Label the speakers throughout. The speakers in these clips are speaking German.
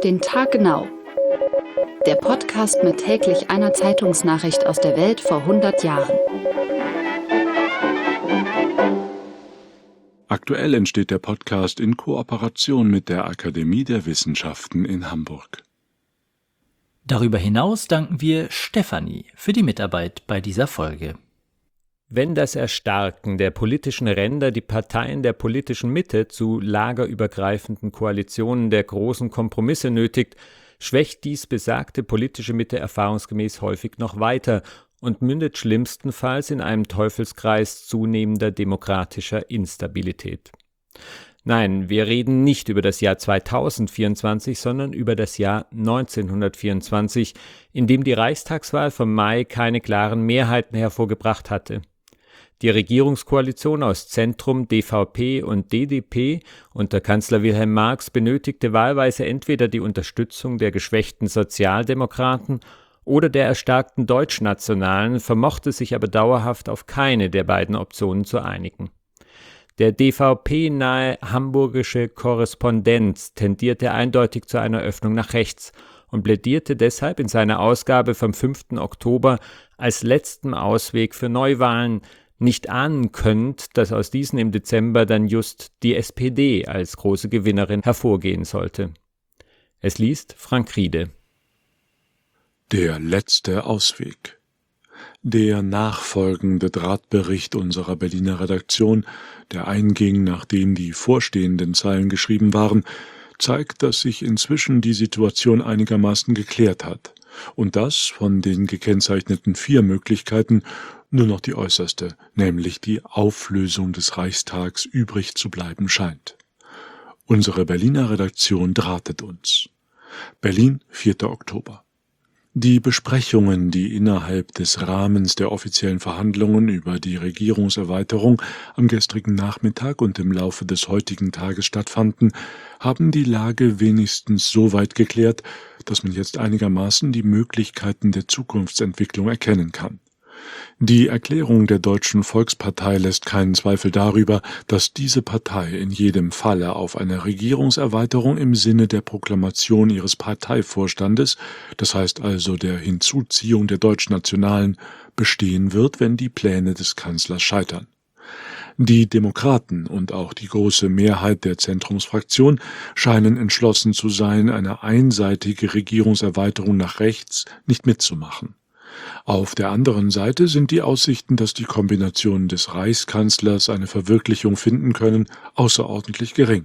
Speaker 1: Auf den Tag genau. Der Podcast mit täglich einer Zeitungsnachricht aus der Welt vor 100 Jahren.
Speaker 2: Aktuell entsteht der Podcast in Kooperation mit der Akademie der Wissenschaften in Hamburg.
Speaker 3: Darüber hinaus danken wir Stefanie für die Mitarbeit bei dieser Folge.
Speaker 4: Wenn das Erstarken der politischen Ränder die Parteien der politischen Mitte zu lagerübergreifenden Koalitionen der großen Kompromisse nötigt, schwächt dies besagte politische Mitte erfahrungsgemäß häufig noch weiter und mündet schlimmstenfalls in einem Teufelskreis zunehmender demokratischer Instabilität. Nein, wir reden nicht über das Jahr 2024, sondern über das Jahr 1924, in dem die Reichstagswahl vom Mai keine klaren Mehrheiten hervorgebracht hatte. Die Regierungskoalition aus Zentrum, DVP und DDP unter Kanzler Wilhelm Marx benötigte wahlweise entweder die Unterstützung der geschwächten Sozialdemokraten oder der erstarkten Deutschnationalen, vermochte sich aber dauerhaft auf keine der beiden Optionen zu einigen. Der DVP-nahe hamburgische Korrespondenz tendierte eindeutig zu einer Öffnung nach rechts und plädierte deshalb in seiner Ausgabe vom 5. Oktober als letzten Ausweg für Neuwahlen, nicht ahnen könnt, dass aus diesen im Dezember dann just die SPD als große Gewinnerin hervorgehen sollte. Es liest Frank Riede.
Speaker 2: Der letzte Ausweg. Der nachfolgende Drahtbericht unserer Berliner Redaktion, der einging, nachdem die vorstehenden Zeilen geschrieben waren, zeigt, dass sich inzwischen die Situation einigermaßen geklärt hat und dass von den gekennzeichneten 4 Möglichkeiten nur noch die äußerste, nämlich die Auflösung des Reichstags, übrig zu bleiben scheint. Unsere Berliner Redaktion drahtet uns. Berlin, 4. Oktober. Die Besprechungen, die innerhalb des Rahmens der offiziellen Verhandlungen über die Regierungserweiterung am gestrigen Nachmittag und im Laufe des heutigen Tages stattfanden, haben die Lage wenigstens so weit geklärt, dass man jetzt einigermaßen die Möglichkeiten der Zukunftsentwicklung erkennen kann. Die Erklärung der Deutschen Volkspartei lässt keinen Zweifel darüber, dass diese Partei in jedem Falle auf eine Regierungserweiterung im Sinne der Proklamation ihres Parteivorstandes, das heißt also der Hinzuziehung der Deutschnationalen, bestehen wird, wenn die Pläne des Kanzlers scheitern. Die Demokraten und auch die große Mehrheit der Zentrumsfraktion scheinen entschlossen zu sein, eine einseitige Regierungserweiterung nach rechts nicht mitzumachen. Auf der anderen Seite sind die Aussichten, dass die Kombination des Reichskanzlers eine Verwirklichung finden können, außerordentlich gering.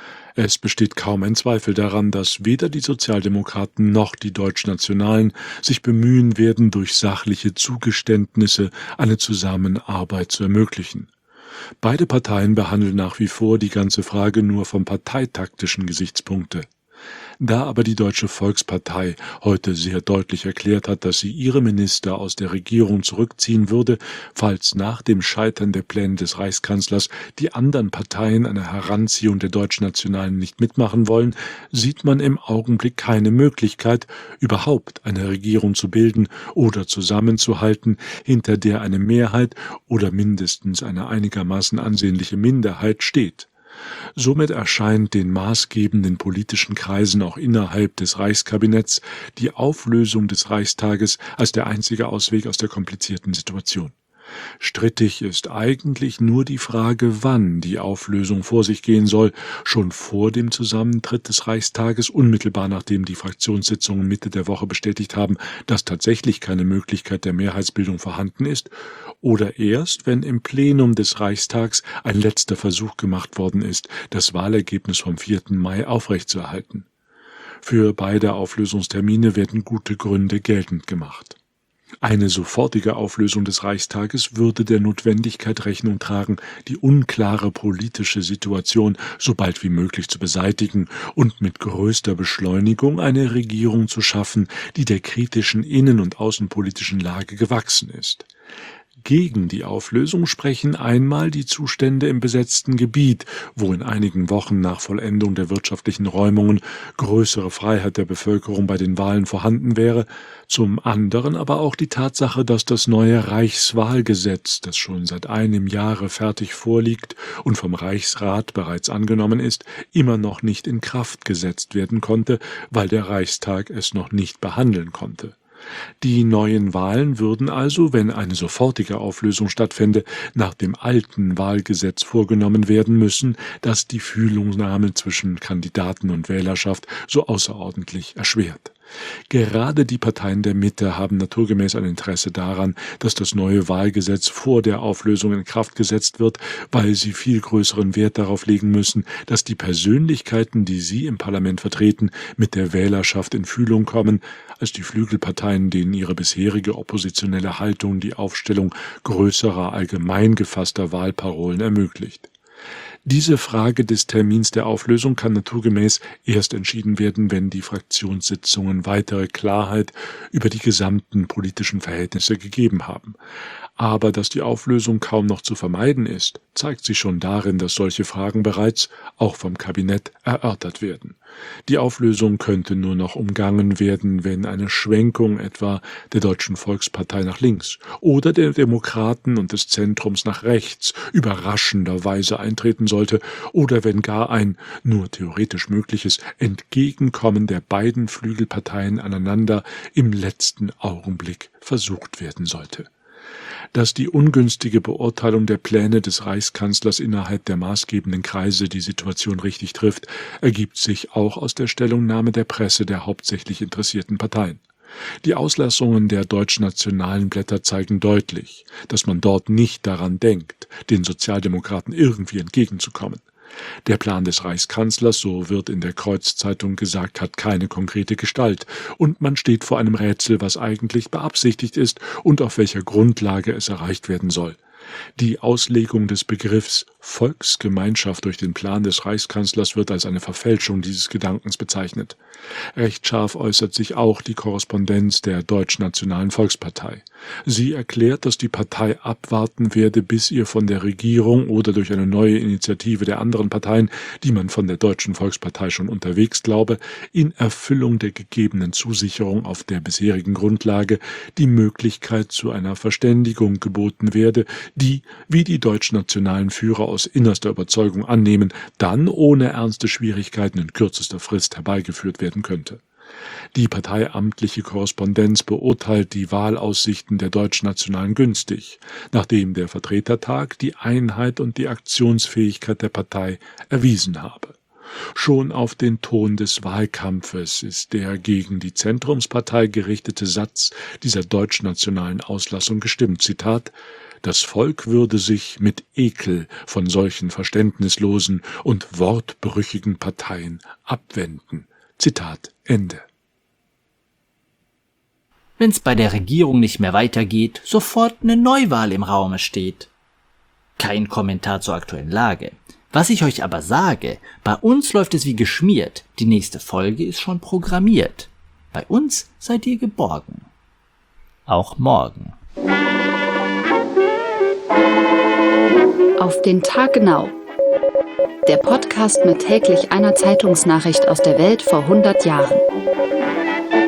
Speaker 2: Es besteht kaum ein Zweifel daran, dass weder die Sozialdemokraten noch die Deutschnationalen sich bemühen werden, durch sachliche Zugeständnisse eine Zusammenarbeit zu ermöglichen. Beide Parteien behandeln nach wie vor die ganze Frage nur vom parteitaktischen Gesichtspunkte. Da aber die Deutsche Volkspartei heute sehr deutlich erklärt hat, dass sie ihre Minister aus der Regierung zurückziehen würde, falls nach dem Scheitern der Pläne des Reichskanzlers die anderen Parteien eine Heranziehung der Deutschnationalen nicht mitmachen wollen, sieht man im Augenblick keine Möglichkeit, überhaupt eine Regierung zu bilden oder zusammenzuhalten, hinter der eine Mehrheit oder mindestens eine einigermaßen ansehnliche Minderheit steht. Somit erscheint den maßgebenden politischen Kreisen auch innerhalb des Reichskabinetts die Auflösung des Reichstages als der einzige Ausweg aus der komplizierten Situation. Strittig ist eigentlich nur die Frage, wann die Auflösung vor sich gehen soll, schon vor dem Zusammentritt des Reichstages, unmittelbar nachdem die Fraktionssitzungen Mitte der Woche bestätigt haben, dass tatsächlich keine Möglichkeit der Mehrheitsbildung vorhanden ist, oder erst, wenn im Plenum des Reichstags ein letzter Versuch gemacht worden ist, das Wahlergebnis vom 4. Mai aufrechtzuerhalten. Für beide Auflösungstermine werden gute Gründe geltend gemacht. Eine sofortige Auflösung des Reichstages würde der Notwendigkeit Rechnung tragen, die unklare politische Situation so bald wie möglich zu beseitigen und mit größter Beschleunigung eine Regierung zu schaffen, die der kritischen innen- und außenpolitischen Lage gewachsen ist. Gegen die Auflösung sprechen einmal die Zustände im besetzten Gebiet, wo in einigen Wochen nach Vollendung der wirtschaftlichen Räumungen größere Freiheit der Bevölkerung bei den Wahlen vorhanden wäre, zum anderen aber auch die Tatsache, dass das neue Reichswahlgesetz, das schon seit einem Jahre fertig vorliegt und vom Reichsrat bereits angenommen ist, immer noch nicht in Kraft gesetzt werden konnte, weil der Reichstag es noch nicht behandeln konnte. Die neuen Wahlen würden also, wenn eine sofortige Auflösung stattfände, nach dem alten Wahlgesetz vorgenommen werden müssen, das die Fühlungsnahme zwischen Kandidaten und Wählerschaft so außerordentlich erschwert. Gerade die Parteien der Mitte haben naturgemäß ein Interesse daran, dass das neue Wahlgesetz vor der Auflösung in Kraft gesetzt wird, weil sie viel größeren Wert darauf legen müssen, dass die Persönlichkeiten, die sie im Parlament vertreten, mit der Wählerschaft in Fühlung kommen, als die Flügelparteien, denen ihre bisherige oppositionelle Haltung die Aufstellung größerer, allgemein gefasster Wahlparolen ermöglicht. Diese Frage des Termins der Auflösung kann naturgemäß erst entschieden werden, wenn die Fraktionssitzungen weitere Klarheit über die gesamten politischen Verhältnisse gegeben haben. Aber dass die Auflösung kaum noch zu vermeiden ist, zeigt sich schon darin, dass solche Fragen bereits, auch vom Kabinett, erörtert werden. Die Auflösung könnte nur noch umgangen werden, wenn eine Schwenkung etwa der Deutschen Volkspartei nach links oder der Demokraten und des Zentrums nach rechts überraschenderweise eintreten sollte oder wenn gar ein, nur theoretisch mögliches, Entgegenkommen der beiden Flügelparteien aneinander im letzten Augenblick versucht werden sollte. Dass die ungünstige Beurteilung der Pläne des Reichskanzlers innerhalb der maßgebenden Kreise die Situation richtig trifft, ergibt sich auch aus der Stellungnahme der Presse der hauptsächlich interessierten Parteien. Die Auslassungen der deutschnationalen Blätter zeigen deutlich, dass man dort nicht daran denkt, den Sozialdemokraten irgendwie entgegenzukommen. Der Plan des Reichskanzlers, so wird in der Kreuzzeitung gesagt, hat keine konkrete Gestalt, und man steht vor einem Rätsel, was eigentlich beabsichtigt ist und auf welcher Grundlage es erreicht werden soll. Die Auslegung des Begriffs Volksgemeinschaft durch den Plan des Reichskanzlers wird als eine Verfälschung dieses Gedankens bezeichnet. Recht scharf äußert sich auch die Korrespondenz der Deutschnationalen Volkspartei. Sie erklärt, dass die Partei abwarten werde, bis ihr von der Regierung oder durch eine neue Initiative der anderen Parteien, die man von der Deutschen Volkspartei schon unterwegs glaube, in Erfüllung der gegebenen Zusicherung auf der bisherigen Grundlage die Möglichkeit zu einer Verständigung geboten werde, die, wie die deutschnationalen Führer aus innerster Überzeugung annehmen, dann ohne ernste Schwierigkeiten in kürzester Frist herbeigeführt werden könnte. Die parteiamtliche Korrespondenz beurteilt die Wahlaussichten der Deutschnationalen günstig, nachdem der Vertretertag die Einheit und die Aktionsfähigkeit der Partei erwiesen habe. Schon auf den Ton des Wahlkampfes ist der gegen die Zentrumspartei gerichtete Satz dieser deutschnationalen Auslassung gestimmt, Zitat: Das Volk würde sich mit Ekel von solchen verständnislosen und wortbrüchigen Parteien abwenden. Zitat Ende.
Speaker 3: Wenn's bei der Regierung nicht mehr weitergeht, sofort eine Neuwahl im Raume steht. Kein Kommentar zur aktuellen Lage. Was ich euch aber sage, bei uns läuft es wie geschmiert. Die nächste Folge ist schon programmiert. Bei uns seid ihr geborgen. Auch morgen.
Speaker 1: Auf den Tag genau. Der Podcast mit täglich einer Zeitungsnachricht aus der Welt vor 100 Jahren.